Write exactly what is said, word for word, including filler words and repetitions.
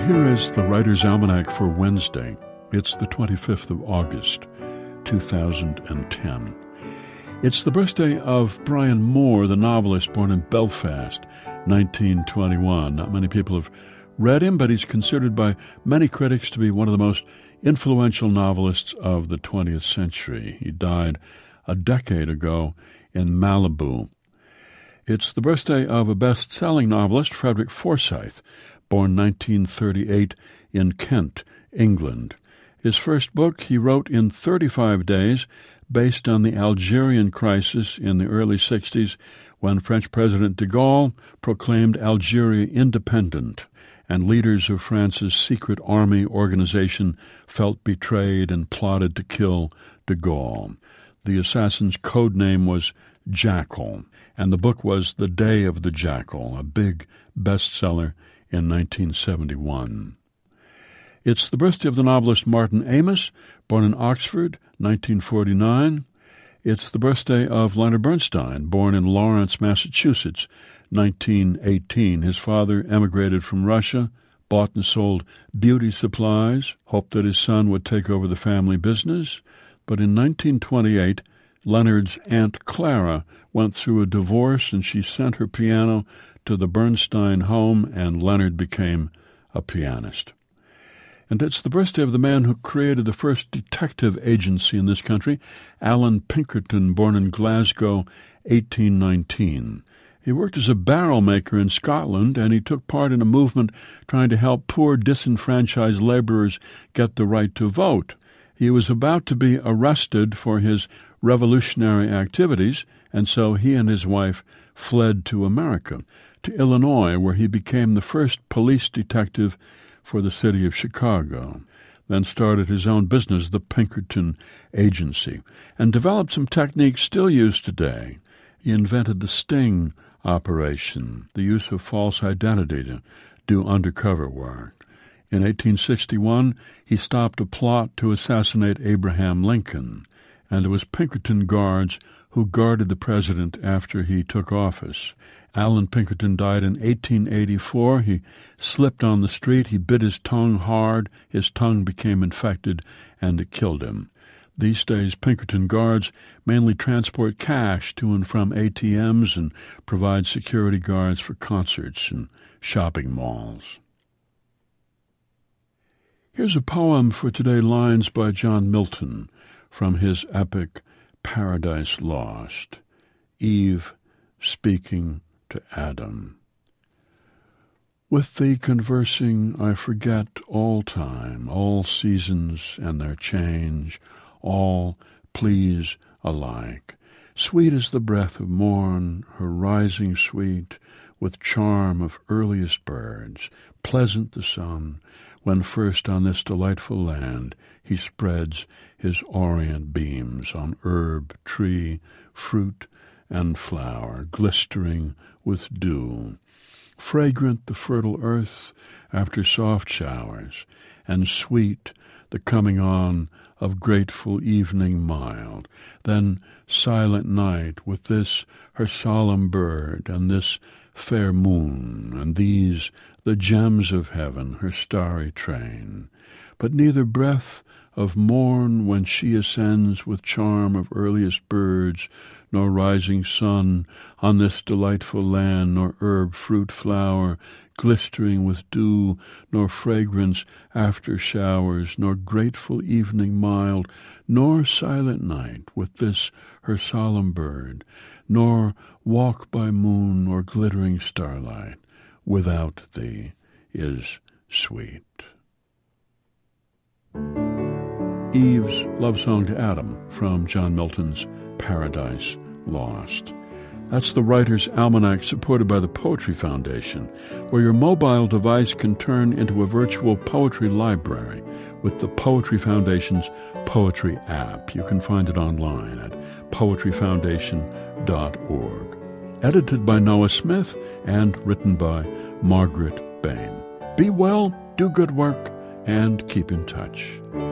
here is the Writer's Almanac for Wednesday. It's the twenty-fifth of August, two thousand ten. It's the birthday of Brian Moore, the novelist born in Belfast, nineteen twenty-one. Not many people have read him, but he's considered by many critics to be one of the most influential novelists of the twentieth century. He died a decade ago in Malibu. It's the birthday of a best-selling novelist, Frederick Forsyth, born nineteen thirty-eight in Kent, England. His first book he wrote in thirty-five days, based on the Algerian crisis in the early sixties, when French President de Gaulle proclaimed Algeria independent, and leaders of France's secret army organization felt betrayed and plotted to kill de Gaulle. The assassin's code name was Jackal, and the book was The Day of the Jackal, a big bestseller in nineteen seventy-one. It's the birthday of the novelist Martin Amis, born in Oxford, nineteen forty-nine. It's the birthday of Leonard Bernstein, born in Lawrence, Massachusetts, nineteen eighteen. His father emigrated from Russia, bought and sold beauty supplies, hoped that his son would take over the family business. But in nineteen twenty-eight, Leonard's Aunt Clara went through a divorce, and she sent her piano to the Bernstein home, and Leonard became a pianist. And it's the birthday of the man who created the first detective agency in this country, Alan Pinkerton, born in Glasgow, eighteen nineteen. He worked as a barrel maker in Scotland, and he took part in a movement trying to help poor disenfranchised laborers get the right to vote. He was about to be arrested for his revolutionary activities, and so he and his wife fled to America, to Illinois, where he became the first police detective for the city of Chicago, then started his own business, the Pinkerton Agency, and developed some techniques still used today. He invented the sting operation, the use of false identity to do undercover work. In eighteen sixty-one, he stopped a plot to assassinate Abraham Lincoln, and it was Pinkerton guards who guarded the president after he took office. Alan Pinkerton died in eighteen eighty-four. He slipped on the street. He bit his tongue hard. His tongue became infected, and it killed him. These days, Pinkerton guards mainly transport cash to and from A T Ms and provide security guards for concerts and shopping malls. Here's a poem for today, lines by John Milton from his epic Paradise Lost. Eve speaking to Adam. With thee conversing, I forget all time, all seasons and their change, all please alike. Sweet is the breath of morn, her rising sweet, with charm of earliest birds, pleasant the sun, when first on this delightful land he spreads his orient beams on herb, tree, fruit, and flower, glistering with dew. Fragrant the fertile earth after soft showers, and sweet the coming on of grateful evening mild. Then silent night with this her solemn bird, and this fair moon, and these the gems of heaven, her starry train. But neither breath of morn when she ascends with charm of earliest birds, nor rising sun on this delightful land, nor herb, fruit, flower, glistering with dew, nor fragrance after showers, nor grateful evening mild, nor silent night with this her solemn bird, nor walk by moon or glittering starlight, without thee is sweet. Eve's love song to Adam from John Milton's Paradise Lost. That's the Writer's Almanac, supported by the Poetry Foundation, where your mobile device can turn into a virtual poetry library with the Poetry Foundation's Poetry app. You can find it online at poetry foundation dot org. Edited by Noah Smith and written by Margaret Bain. Be well, do good work, and keep in touch.